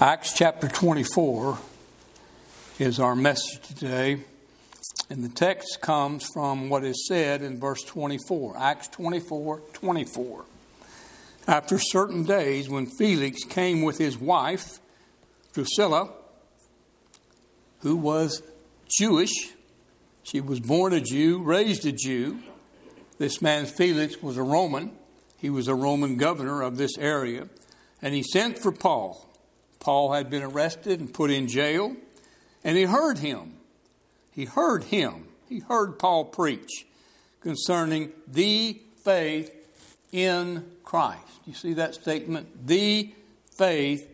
Acts chapter 24 is our message today, and the text comes from what is said in verse 24. Acts 24:24. After certain days, when Felix came with his wife, Drusilla, who was Jewish, she was born a Jew, raised a Jew. This man Felix was a Roman. He was a Roman governor of this area, and he sent for Paul. Paul had been arrested and put in jail, and he heard him. He heard Paul preach concerning the faith in Christ. You see that statement? The faith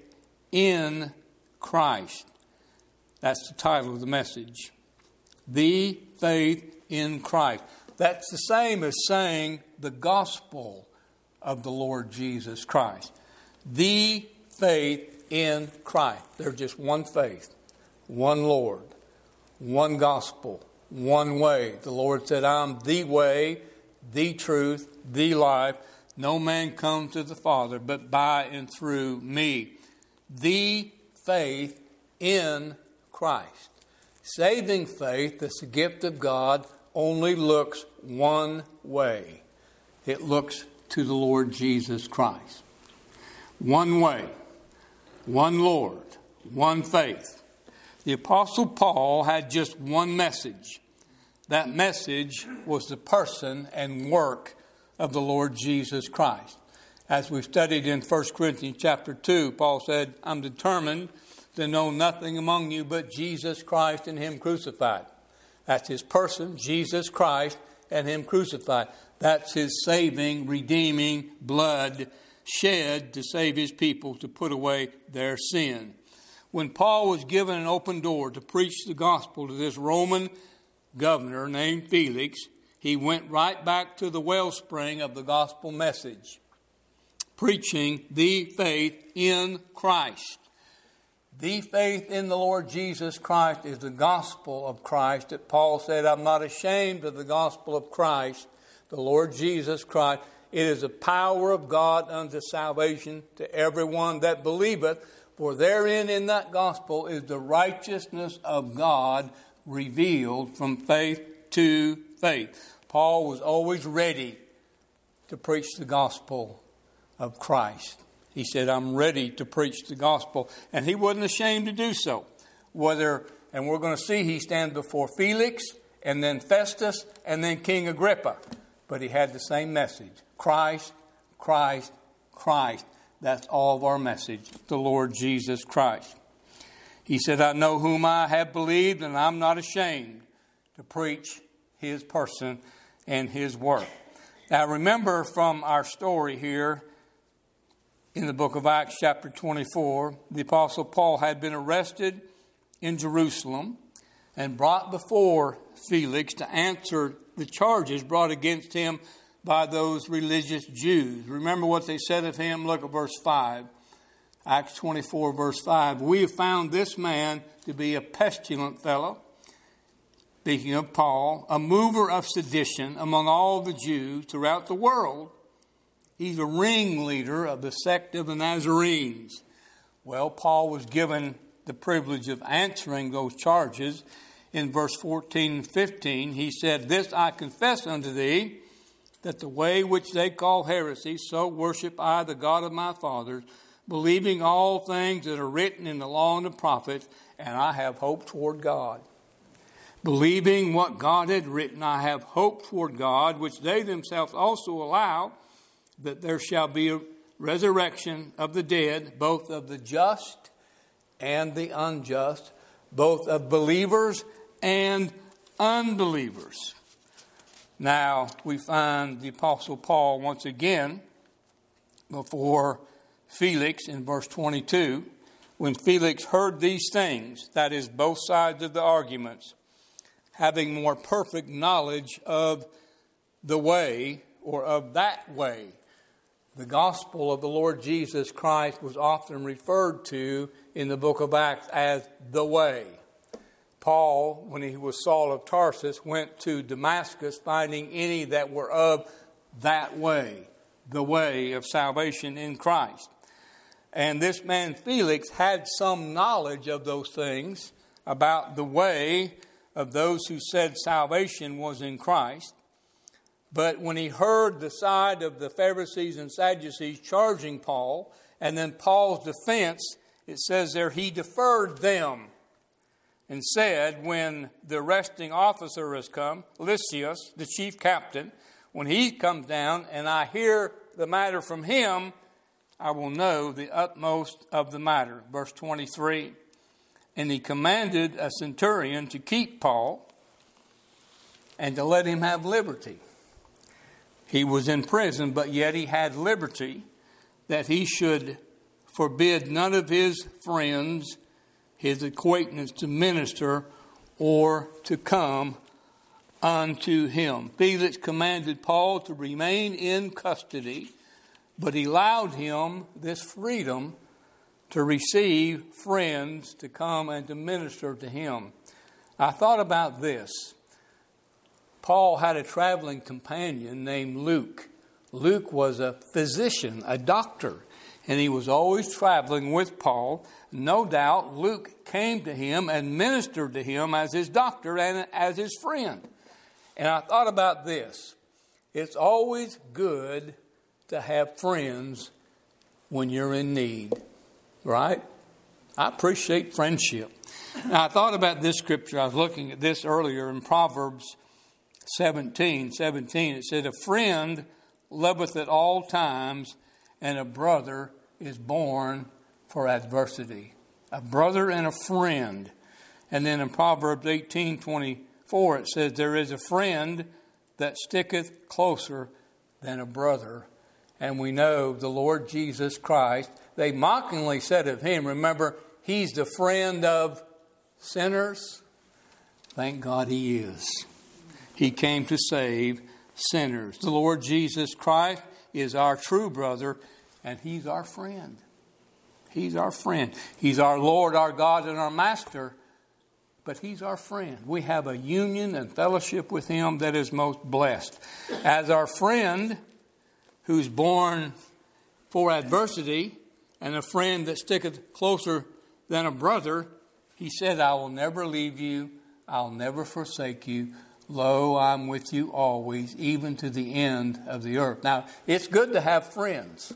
in Christ. That's the title of the message. The faith in Christ. That's the same as saying the gospel of the Lord Jesus Christ. The faith in Christ. There's just one faith, one Lord, one gospel, one way. The Lord said, I'm the way, the truth, the life. No man comes to the Father but by and through me. The faith in Christ. Saving faith, that's the gift of God, only looks one way. It looks to the Lord Jesus Christ. One way, one Lord, one faith. The Apostle Paul had just one message. That message was the person and work of the Lord Jesus Christ. As we studied in 1 Corinthians chapter 2, Paul said, I'm determined to know nothing among you but Jesus Christ and Him crucified. That's His person, Jesus Christ, and Him crucified. That's His saving, redeeming blood shed to save His people, to put away their sin. When Paul was given an open door to preach the gospel to this Roman governor named Felix, he went right back to the wellspring of the gospel message, preaching the faith in Christ. The faith in the Lord Jesus Christ is the gospel of Christ that Paul said, I'm not ashamed of the gospel of Christ, the Lord Jesus Christ. It is the power of God unto salvation to everyone that believeth, for therein in that gospel is the righteousness of God revealed from faith to faith. Paul was always ready to preach the gospel of Christ. He said, I'm ready to preach the gospel. And he wasn't ashamed to do so. And we're going to see he stands before Felix, and then Festus, and then King Agrippa. But he had the same message. Christ, Christ, Christ. That's all of our message. The Lord Jesus Christ. He said, I know whom I have believed, and I'm not ashamed to preach His person and His work. Now remember from our story here in the book of Acts chapter 24, the Apostle Paul had been arrested in Jerusalem and brought before Felix to answer the charges brought against him by those religious Jews. Remember what they said of him? Look at verse 5. Acts 24 verse 5. We have found this man to be a pestilent fellow, speaking of Paul, a mover of sedition among all the Jews throughout the world. He's a ringleader of the sect of the Nazarenes. Well, Paul was given the privilege of answering those charges. In verse 14 and 15, he said, This I confess unto thee, that the way which they call heresy, so worship I the God of my fathers, believing all things that are written in the law and the prophets, and I have hope toward God. Believing what God had written, I have hope toward God, which they themselves also allow, that there shall be a resurrection of the dead, both of the just and the unjust, both of believers and unbelievers. Now, we find the Apostle Paul once again before Felix in verse 22. When Felix heard these things, that is, both sides of the arguments, having more perfect knowledge of the way, or of that way. The gospel of the Lord Jesus Christ was often referred to in the book of Acts as the way. Paul, when he was Saul of Tarsus, went to Damascus finding any that were of that way, the way of salvation in Christ. And this man Felix had some knowledge of those things about the way of those who said salvation was in Christ. But when he heard the side of the Pharisees and Sadducees charging Paul, and then Paul's defense, it says there he deferred them and said, when the arresting officer has come, Lysias, the chief captain, when he comes down and I hear the matter from him, I will know the utmost of the matter. Verse 23, and he commanded a centurion to keep Paul and to let him have liberty. He was in prison, but yet he had liberty, that he should forbid none of his friends, his acquaintance, to minister or to come unto him. Felix commanded Paul to remain in custody, but he allowed him this freedom to receive friends to come and to minister to him. I thought about this. Paul had a traveling companion named Luke. Luke was a physician, a doctor, and he was always traveling with Paul. No doubt Luke came to him and ministered to him as his doctor and as his friend. And I thought about this. It's always good to have friends when you're in need, right? I appreciate friendship. Now, I thought about this scripture. I was looking at this earlier in Proverbs 17. It said, a friend loveth at all times, and a brother is born for adversity. A brother and a friend. And then in Proverbs 18:24, it says, there is a friend that sticketh closer than a brother. And we know the Lord Jesus Christ, they mockingly said of him, remember, he's the friend of sinners. Thank God he is. He came to save sinners. The Lord Jesus Christ is our true brother, and he's our friend. He's our friend. He's our Lord, our God, and our Master, but he's our friend. We have a union and fellowship with him that is most blessed. As our friend who's born for adversity, and a friend that sticketh closer than a brother, he said, I will never leave you, I'll never forsake you. Lo, I'm with you always, even to the end of the earth. Now, it's good to have friends.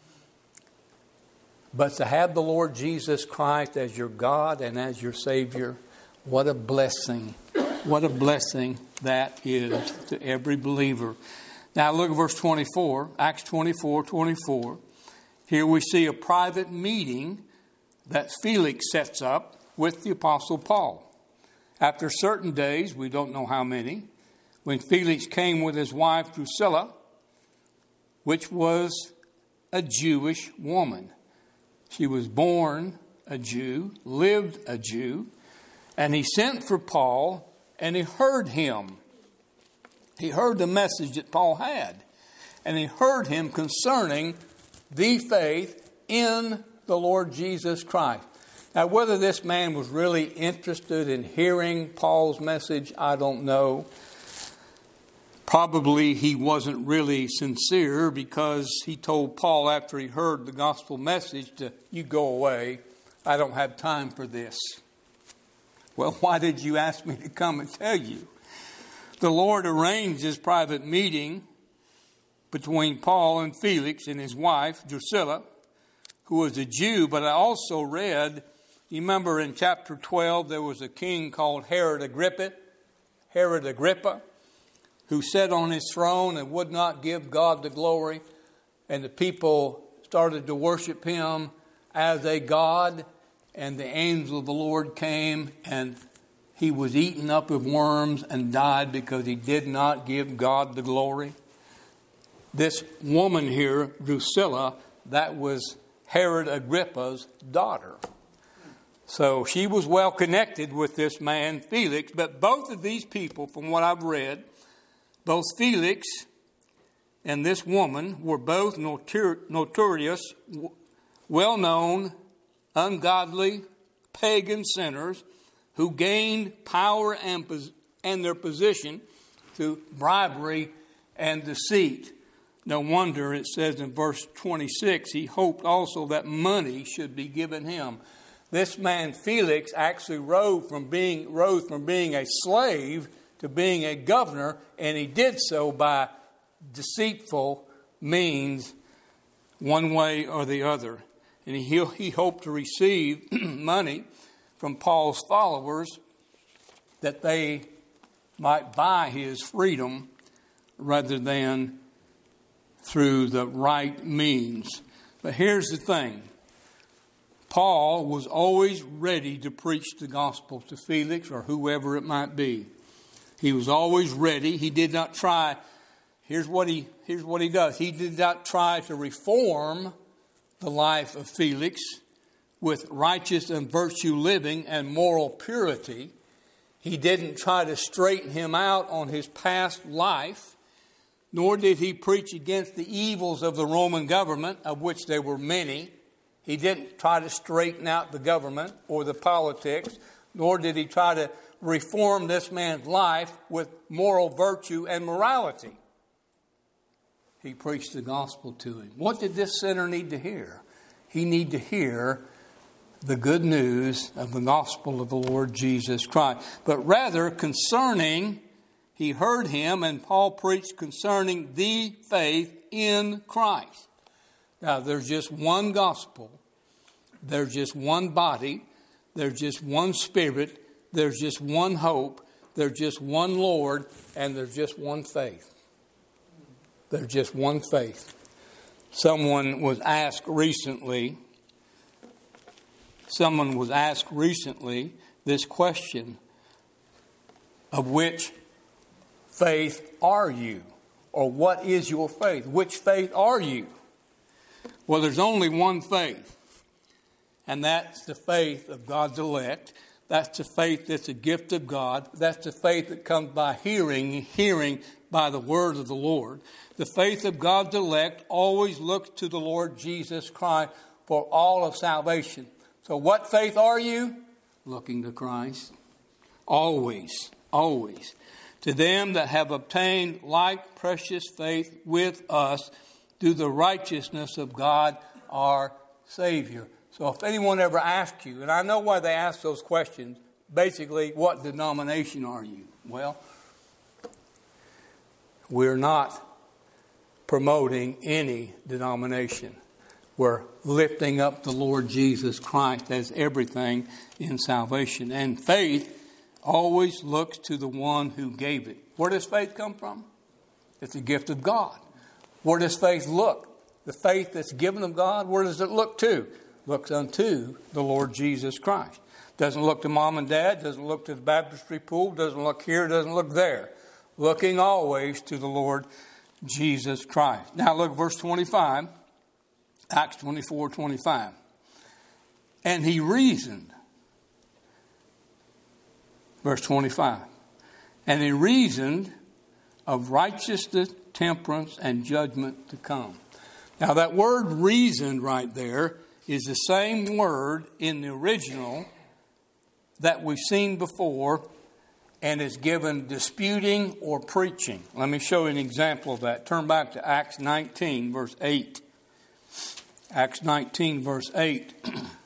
But to have the Lord Jesus Christ as your God and as your Savior, what a blessing. What a blessing that is to every believer. Now, look at verse 24, Acts 24:24. Here we see a private meeting that Felix sets up with the Apostle Paul. After certain days, we don't know how many, when Felix came with his wife Drusilla, which was a Jewish woman. She was born a Jew, lived a Jew, and he sent for Paul, and he heard him. He heard the message that Paul had, and he heard him concerning the faith in the Lord Jesus Christ. Now, whether this man was really interested in hearing Paul's message, I don't know. Probably he wasn't really sincere, because he told Paul after he heard the gospel message to, you go away. I don't have time for this. Well, why did you ask me to come and tell you? The Lord arranged this private meeting between Paul and Felix and his wife, Drusilla, who was a Jew. But I also read, you remember in chapter 12, there was a king called Herod Agrippa, who sat on his throne and would not give God the glory. And the people started to worship him as a god. And the angel of the Lord came, and he was eaten up with worms and died because he did not give God the glory. This woman here, Drusilla, that was Herod Agrippa's daughter. So she was well connected with this man, Felix. But both of these people, from what I've read, both Felix and this woman were both notorious, well-known, ungodly, pagan sinners who gained power and their position through bribery and deceit. No wonder it says in verse 26, he hoped also that money should be given him. This man Felix actually rose from being a slave to being a governor, and he did so by deceitful means, one way or the other. And he hoped to receive money from Paul's followers that they might buy his freedom rather than through the right means. But here's the thing. Paul was always ready to preach the gospel to Felix or whoever it might be. He was always ready. He did not try. Here's what he does. He did not try to reform the life of Felix with righteous and virtue living and moral purity. He didn't try to straighten him out on his past life, nor did he preach against the evils of the Roman government, of which there were many. He didn't try to straighten out the government or the politics, nor did he try to reform this man's life with moral virtue and morality. He preached the gospel to him. What did this sinner need to hear? He needed to hear the good news of the gospel of the Lord Jesus Christ. But rather he heard him, and Paul preached concerning the faith in Christ. Now, there's just one gospel. There's just one body. There's just one Spirit. There's just one hope. There's just one Lord. And there's just one faith. There's just one faith. Someone was asked recently this question: of which faith are you? Or what is your faith? Which faith are you? Well, there's only one faith, and that's the faith of God's elect. That's the faith that's a gift of God. That's the faith that comes by hearing by the word of the Lord. The faith of God's elect always looks to the Lord Jesus Christ for all of salvation. So what faith are you? Looking to Christ. Always, always. To them that have obtained like precious faith with us, through the righteousness of God our Savior. So if anyone ever asks you, and I know why they ask those questions, basically, what denomination are you? Well, we're not promoting any denomination. We're lifting up the Lord Jesus Christ as everything in salvation. And faith always looks to the one who gave it. Where does faith come from? It's a gift of God. Where does faith look? The faith that's given of God, where does it look to? Looks unto the Lord Jesus Christ. Doesn't look to mom and dad, doesn't look to the baptistry pool, doesn't look here, doesn't look there. Looking always to the Lord Jesus Christ. Now look, verse 25, Acts 24:25. And he reasoned. Verse 25. And he reasoned of righteousness, temperance, and judgment to come. Now that word reasoned right there is the same word in the original that we've seen before, and is given disputing or preaching. Let me show you an example of that. Turn back to Acts 19, verse 8. Acts 19, verse 8.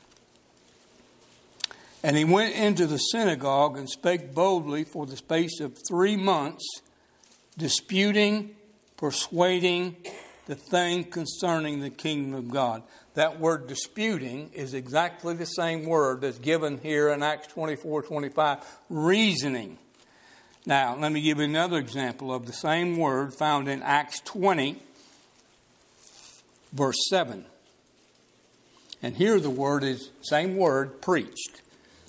And he went into the synagogue and spake boldly for the space of 3 months, disputing, persuading the thing concerning the kingdom of God. That word disputing is exactly the same word that's given here in Acts 24:25, reasoning. Now, let me give you another example of the same word found in Acts 20, verse 7. And here the word is, same word, preached.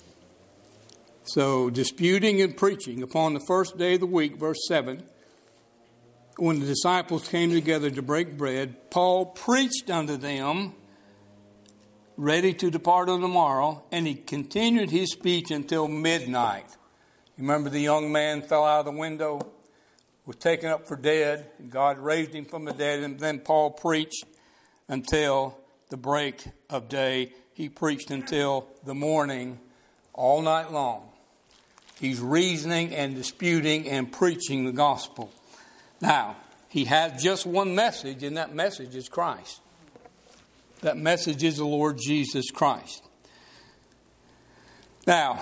So, disputing and preaching upon the first day of the week, verse 7, when the disciples came together to break bread, Paul preached unto them, ready to depart on the morrow, and he continued his speech until midnight. You remember the young man fell out of the window, was taken up for dead, and God raised him from the dead, and then Paul preached until the break of day. He preached until the morning, all night long. He's reasoning and disputing and preaching the gospel. Now, He has just one message, and that message is Christ. That message is the Lord Jesus Christ. Now,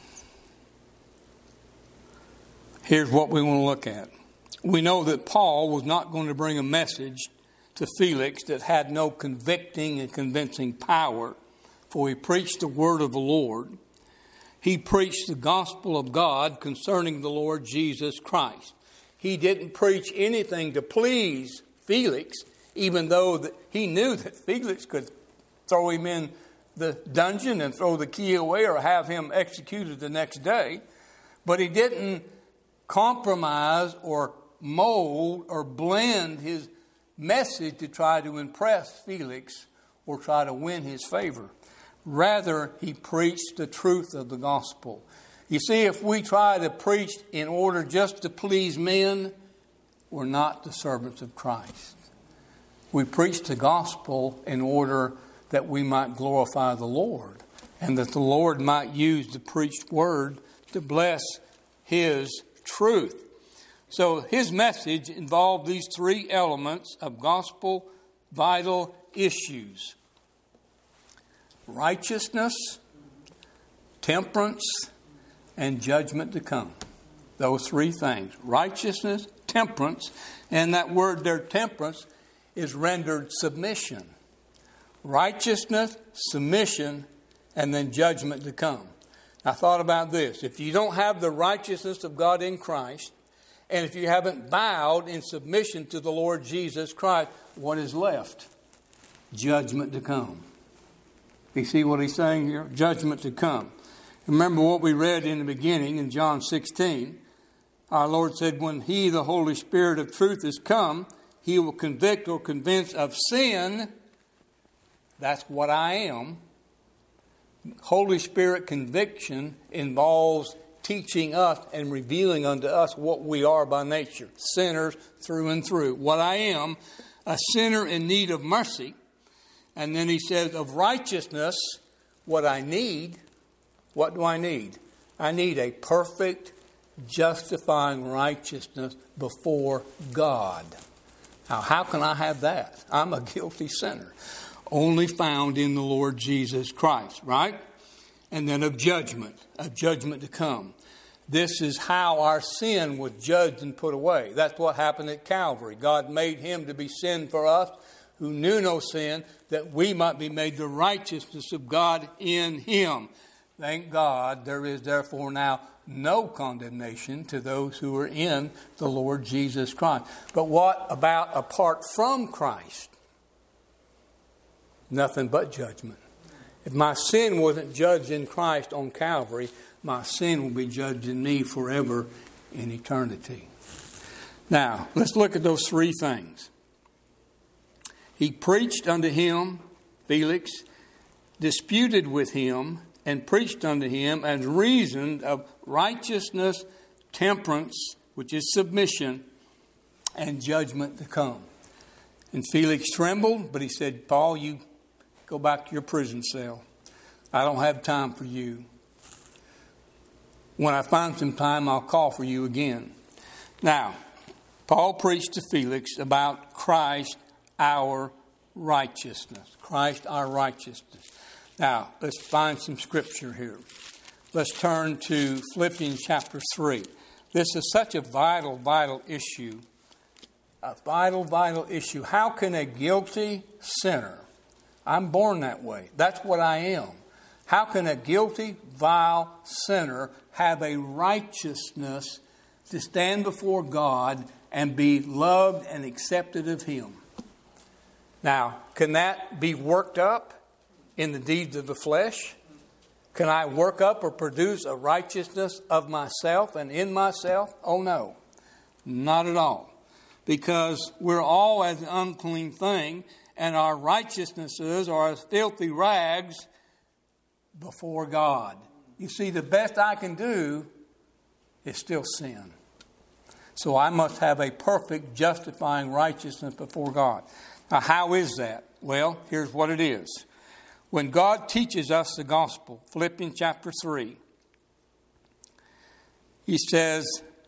here's what we want to look at. We know that Paul was not going to bring a message to Felix that had no convicting and convincing power, for he preached the word of the Lord. He preached the gospel of God concerning the Lord Jesus Christ. He didn't preach anything to please Felix, even though that he knew that Felix could throw him in the dungeon and throw the key away or have him executed the next day. But he didn't compromise or mold or blend his message to try to impress Felix or try to win his favor. Rather, he preached the truth of the gospel. You see, if we try to preach in order just to please men, we're not the servants of Christ. We preach the gospel in order that we might glorify the Lord and that the Lord might use the preached word to bless His truth. So his message involved these three elements of gospel vital issues: righteousness, temperance, and judgment to come. Those three things: righteousness, temperance, and that word there, temperance, is rendered submission. Righteousness, submission, and then judgment to come. I thought about this. If you don't have the righteousness of God in Christ, and if you haven't bowed in submission to the Lord Jesus Christ, what is left? Judgment to come. You see what he's saying here? Judgment to come. Remember what we read in the beginning in John 16. Our Lord said, when He, the Holy Spirit of truth, is come, He will convict or convince of sin. That's what I am. Holy Spirit conviction involves teaching us and revealing unto us what we are by nature. Sinners through and through. What I am, a sinner in need of mercy. And then he says of righteousness, what I need. What do I need? I need a perfect, justifying righteousness before God. Now, how can I have that? I'm a guilty sinner. Only found in the Lord Jesus Christ, right? And then of judgment to come. This is how our sin was judged and put away. That's what happened at Calvary. God made Him to be sin for us, who knew no sin, that we might be made the righteousness of God in Him. Thank God, there is therefore now no condemnation to those who are in the Lord Jesus Christ. But what about apart from Christ? Nothing but judgment. If my sin wasn't judged in Christ on Calvary, my sin will be judged in me forever in eternity. Now, let's look at those three things. He preached unto him, Felix, disputed with him, and preached unto him, and reasoned of righteousness, temperance, which is submission, and judgment to come. And Felix trembled, but he said, Paul, you go back to your prison cell. I don't have time for you. When I find some time, I'll call for you again. Now, Paul preached to Felix about Christ, our righteousness. Christ, our righteousness. Now, let's find some scripture here. Let's turn to Philippians chapter 3. This is such a vital issue. A vital issue. How can a guilty sinner, I'm born that way, that's what I am. How can a guilty, vile sinner have a righteousness to stand before God and be loved and accepted of Him? Now, can that be worked up in the deeds of the flesh? Can I work up or produce a righteousness of myself and in myself? Oh no, not at all. Because we're all as an unclean thing, and our righteousnesses are as filthy rags before God. You see, the best I can do is still sin. So I must have a perfect, justifying righteousness before God. Now, how is that? Well, here's what it is. When God teaches us the gospel, Philippians chapter 3, He says,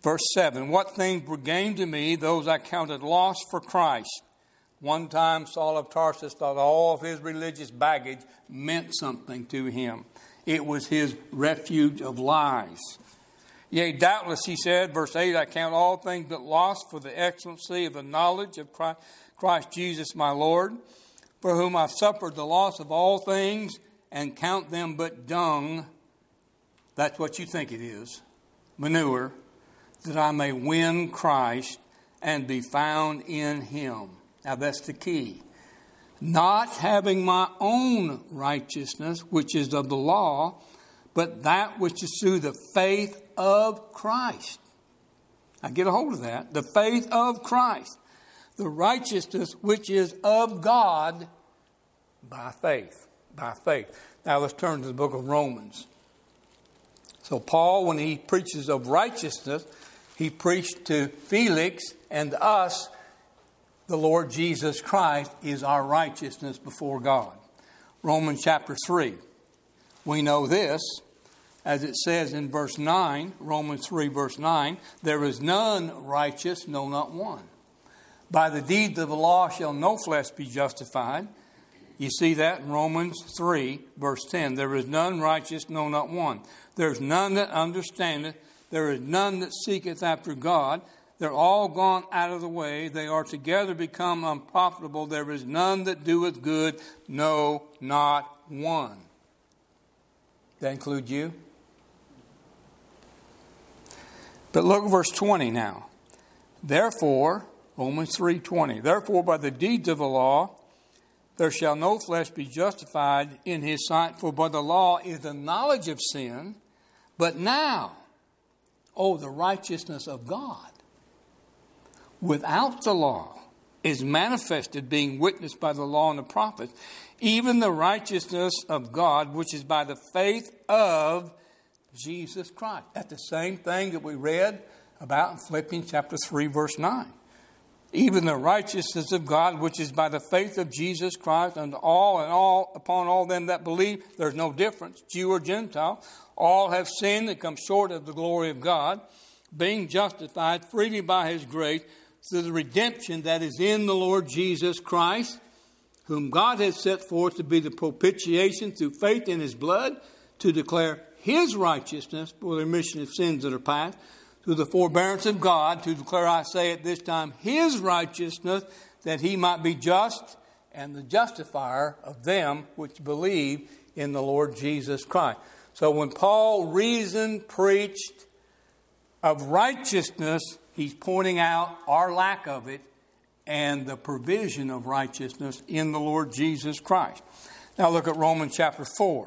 Verse 7, what things were gained to me, those I counted loss for Christ. One time Saul of Tarsus thought all of his religious baggage meant something to him. It was his refuge of lies. Yea, doubtless, he said, verse 8, I count all things but loss for the excellency of the knowledge of Christ Jesus my Lord, for whom I've suffered the loss of all things, and count them but dung. That's what you think it is. Manure. That I may win Christ and be found in him. Now that's the key. Not having my own righteousness, which is of the law, but that which is through the faith of Christ. I get a hold of that. The faith of Christ. The righteousness which is of God by faith. By faith. Now let's turn to the book of Romans. So Paul, when he preaches of righteousness, he preached to Felix and us, the Lord Jesus Christ is our righteousness before God. Romans chapter 3. We know this, as it says in verse 9, Romans 3 verse 9, there is none righteous, no, not one. By the deeds of the law shall no flesh be justified. You see that in Romans 3 verse 10. There is none righteous, no, not one. There is none that understandeth. There is none that seeketh after God. They're all gone out of the way. They are together become unprofitable. There is none that doeth good. No, not one. That include you? But look at verse 20 now. Therefore, Romans 3:20. Therefore, by the deeds of the law, there shall no flesh be justified in his sight. For by the law is the knowledge of sin. But now, the righteousness of God without the law is manifested, being witnessed by the law and the prophets, even the righteousness of God, which is by the faith of Jesus Christ. That's the same thing that we read about in Philippians chapter 3, verse 9. Even the righteousness of God, which is by the faith of Jesus Christ, unto all and all upon all them that believe. There's no difference, Jew or Gentile. All have sinned and come short of the glory of God, being justified freely by his grace through the redemption that is in the Lord Jesus Christ, whom God has set forth to be the propitiation through faith in his blood, to declare his righteousness for the remission of sins that are past, through the forbearance of God, to declare, I say at this time, his righteousness, that he might be just and the justifier of them which believe in the Lord Jesus Christ. So when Paul preached of righteousness, he's pointing out our lack of it and the provision of righteousness in the Lord Jesus Christ. Now look at Romans chapter 4.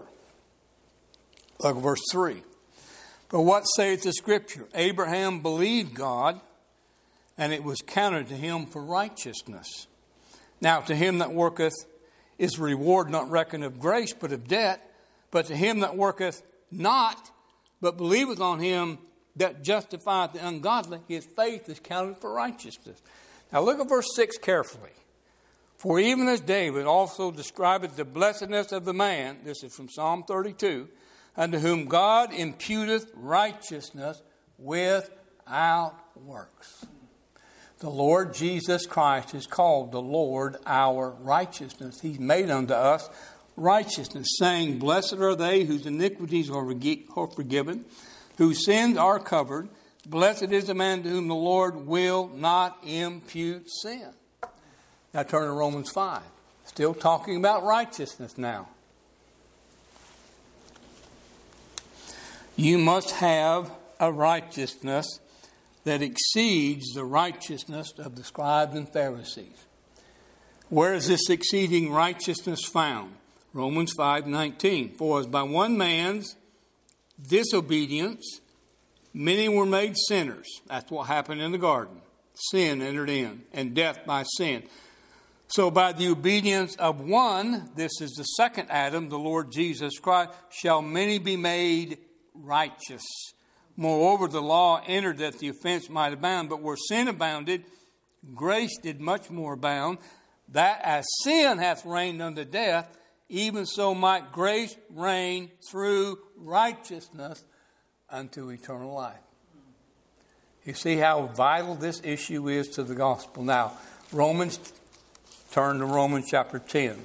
Look at verse 3. But what saith the Scripture? Abraham believed God, and it was counted to him for righteousness. Now to him that worketh is reward not reckoned of grace, but of debt. But to him that worketh not, but believeth on him that justifieth the ungodly, his faith is counted for righteousness. Now look at verse 6 carefully. For even as David also describeth the blessedness of the man, this is from Psalm 32, unto whom God imputeth righteousness without works. The Lord Jesus Christ is called the Lord our righteousness. He's made unto us righteousness, saying, blessed are they whose iniquities are forgiven, whose sins are covered. Blessed is the man to whom the Lord will not impute sin. Now turn to Romans 5. Still talking about righteousness now. You must have a righteousness that exceeds the righteousness of the scribes and Pharisees. Where is this exceeding righteousness found? Romans 5:19. For as by one man's disobedience many were made sinners. That's what happened in the garden. Sin entered in, and death by sin. So by the obedience of one, this is the second Adam, the Lord Jesus Christ, shall many be made righteous. Moreover, the law entered that the offense might abound, but where sin abounded, grace did much more abound, that as sin hath reigned unto death, even so might grace reign through righteousness unto eternal life. You see how vital this issue is to the gospel. Now, turn to Romans chapter 10.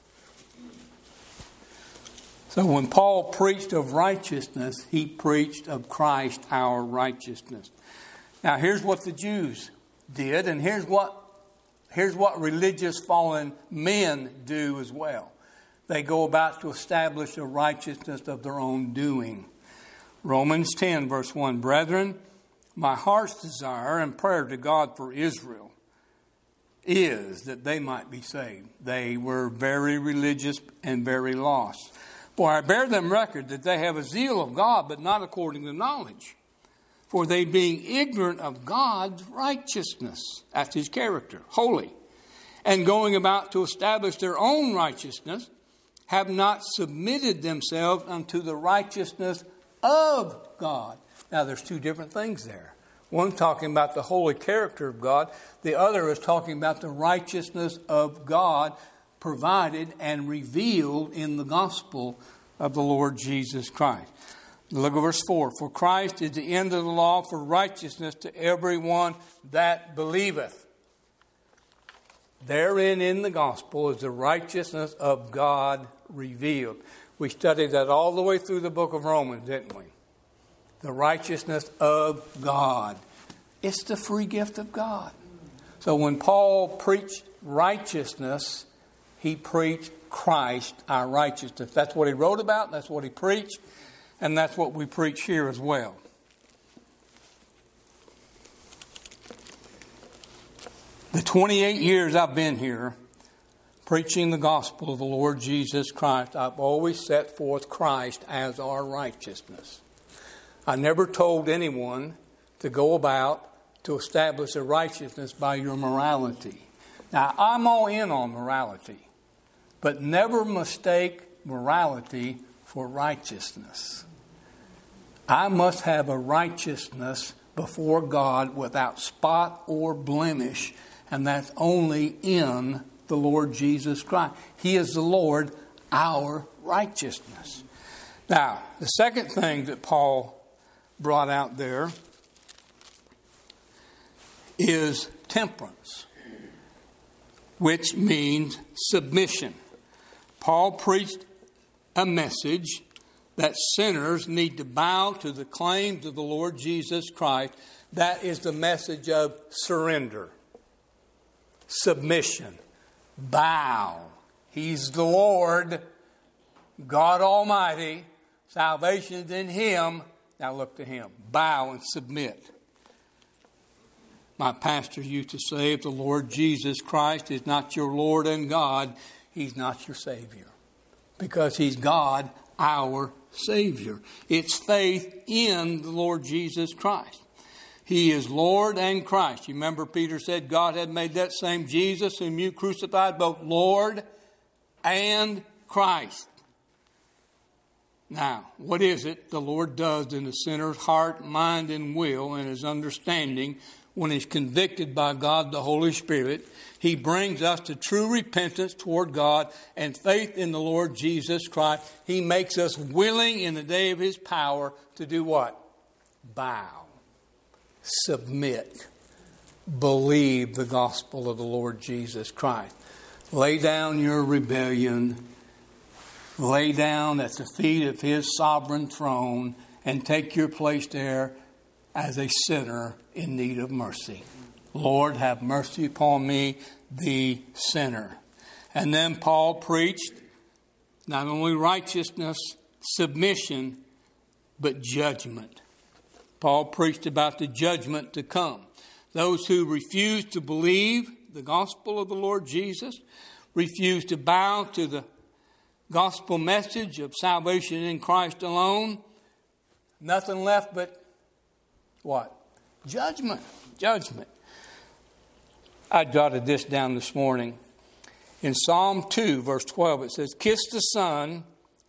So when Paul preached of righteousness, he preached of Christ, our righteousness. Now, here's what the Jews did, and here's what religious fallen men do as well. They go about to establish a righteousness of their own doing. Romans 10, verse 1, Brethren, my heart's desire and prayer to God for Israel is that they might be saved. They were very religious and very lost. For I bear them record that they have a zeal of God, but not according to knowledge. For they being ignorant of God's righteousness, that's his character, holy, and going about to establish their own righteousness, have not submitted themselves unto the righteousness of God. Now there's two different things there. One talking about the holy character of God. The other is talking about the righteousness of God provided and revealed in the gospel of the Lord Jesus Christ. Look at verse 4. For Christ is the end of the law for righteousness to everyone that believeth. Therein in the gospel is the righteousness of God revealed. We studied that all the way through the book of Romans, didn't we? The righteousness of God. It's the free gift of God. So when Paul preached righteousness, he preached Christ, our righteousness. That's what he wrote about, that's what he preached, and that's what we preach here as well. The 28 years I've been here preaching the gospel of the Lord Jesus Christ, I've always set forth Christ as our righteousness. I never told anyone to go about to establish a righteousness by your morality. Now, I'm all in on morality. But never mistake morality for righteousness. I must have a righteousness before God without spot or blemish, and that's only in the Lord Jesus Christ. He is the Lord, our righteousness. Now, the second thing that Paul brought out there is temperance, which means submission. Paul preached a message that sinners need to bow to the claims of the Lord Jesus Christ. That is the message of surrender, submission, bow. He's the Lord, God Almighty. Salvation is in Him. Now look to Him. Bow and submit. My pastor used to say, if the Lord Jesus Christ is not your Lord and God, He's not your Savior. Because He's God, our Savior. It's faith in the Lord Jesus Christ. He is Lord and Christ. You remember Peter said God had made that same Jesus whom you crucified both Lord and Christ. Now, what is it the Lord does in the sinner's heart, mind, and will and his understanding when he's convicted by God the Holy Spirit? He brings us to true repentance toward God and faith in the Lord Jesus Christ. He makes us willing in the day of His power to do what? Bow, submit, believe the gospel of the Lord Jesus Christ. Lay down your rebellion. Lay down at the feet of His sovereign throne and take your place there as a sinner in need of mercy. Lord, have mercy upon me, the sinner. And then Paul preached not only righteousness, submission, but judgment. Paul preached about the judgment to come. Those who refuse to believe the gospel of the Lord Jesus, refuse to bow to the gospel message of salvation in Christ alone, nothing left but what? Judgment. Judgment. I jotted this down this morning. In Psalm 2, verse 12, it says, kiss the Son,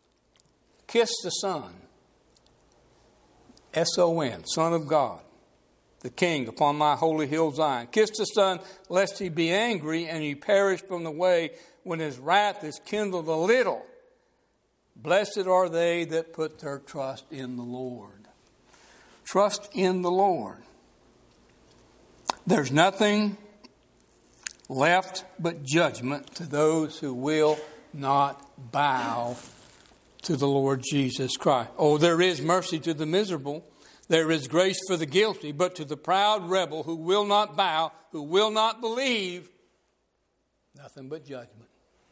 S-O-N, Son of God, the King upon my holy hill Zion. Kiss the Son, lest He be angry and you perish from the way when His wrath is kindled a little. Blessed are they that put their trust in the Lord. Trust in the Lord. There's nothing left but judgment to those who will not bow to the Lord Jesus Christ. Oh, there is mercy to the miserable. There is grace for the guilty. But to the proud rebel who will not bow, who will not believe, nothing but judgment.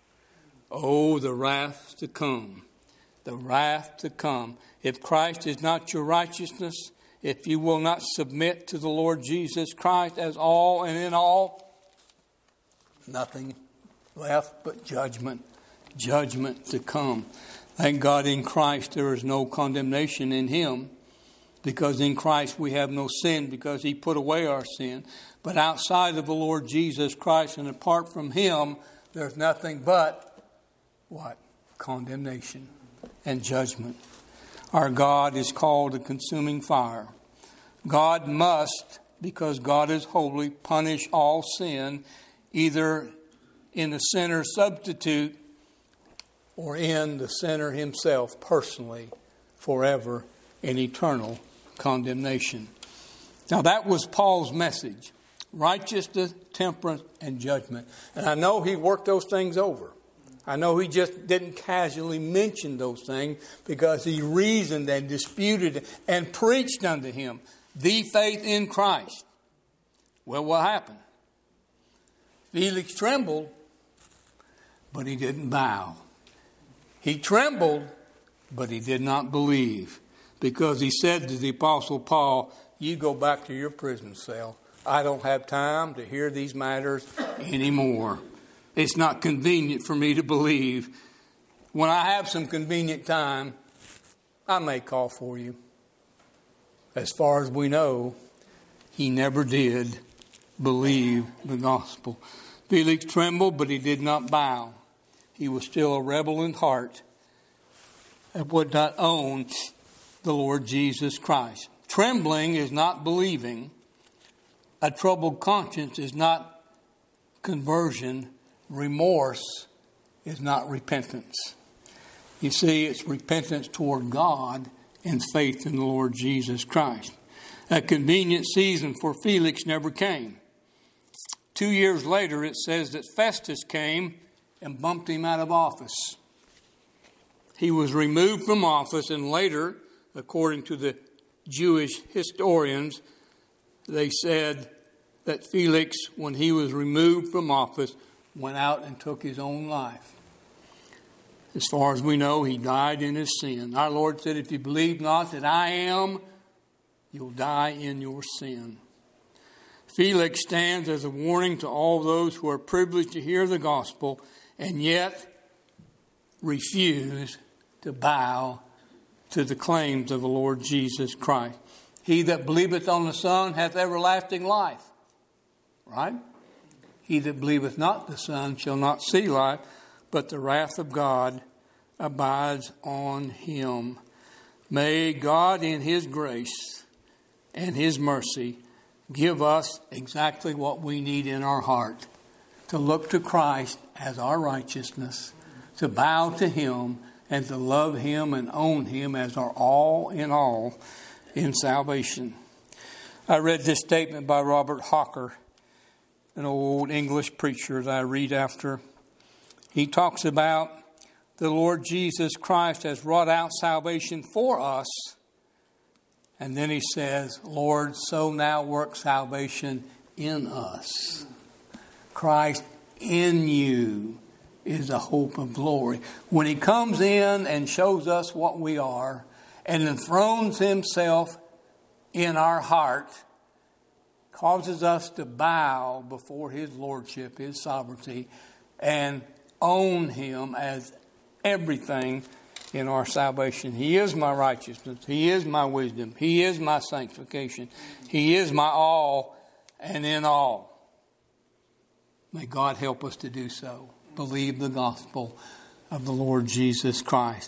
Oh, the wrath to come. The wrath to come. If Christ is not your righteousness, if you will not submit to the Lord Jesus Christ as all and in all, nothing left but judgment. Judgment to come. Thank God in Christ there is no condemnation in Him, because in Christ we have no sin, because He put away our sin. But outside of the Lord Jesus Christ and apart from Him, there's nothing but what? Condemnation and judgment. Our God is called a consuming fire. God must, because God is holy, punish all sin, either in the sinner's substitute or in the sinner himself personally, forever in eternal condemnation. Now that was Paul's message. Righteousness, temperance, and judgment. And I know he worked those things over. I know he just didn't casually mention those things, because he reasoned and disputed and preached unto him the faith in Christ. Well, what happened? Felix trembled, but he didn't bow. He trembled, but he did not believe, because he said to the Apostle Paul, you go back to your prison cell. I don't have time to hear these matters anymore. It's not convenient for me to believe. When I have some convenient time, I may call for you. As far as we know, he never did believe the gospel. Felix trembled, but he did not bow. He was still a rebel in heart and would not own the Lord Jesus Christ. Trembling is not believing. A troubled conscience is not conversion. Remorse is not repentance. You see, it's repentance toward God and faith in the Lord Jesus Christ. A convenient season for Felix never came. 2 years later, it says that Festus came and bumped him out of office. He was removed from office, and later, according to the Jewish historians, they said that Felix, when he was removed from office, went out and took his own life. As far as we know, he died in his sin. Our Lord said, if you believe not that I am, you'll die in your sin. Felix stands as a warning to all those who are privileged to hear the gospel and yet refuse to bow to the claims of the Lord Jesus Christ. He that believeth on the Son hath everlasting life. Right? He that believeth not the Son shall not see life, but the wrath of God abides on him. May God in His grace and His mercy give us exactly what we need in our heart. To look to Christ as our righteousness, to bow to Him, and to love Him and own Him as our all in all in salvation. I read this statement by Robert Hawker, an old English preacher that I read after. He talks about the Lord Jesus Christ has wrought out salvation for us. And then he says, Lord, so now work salvation in us. Christ in you is the hope of glory. When He comes in and shows us what we are and enthrones Himself in our heart, causes us to bow before His lordship, His sovereignty, and own Him as everything in our salvation. He is my righteousness. He is my wisdom. He is my sanctification. He is my all and in all. May God help us to do so. Believe the gospel of the Lord Jesus Christ.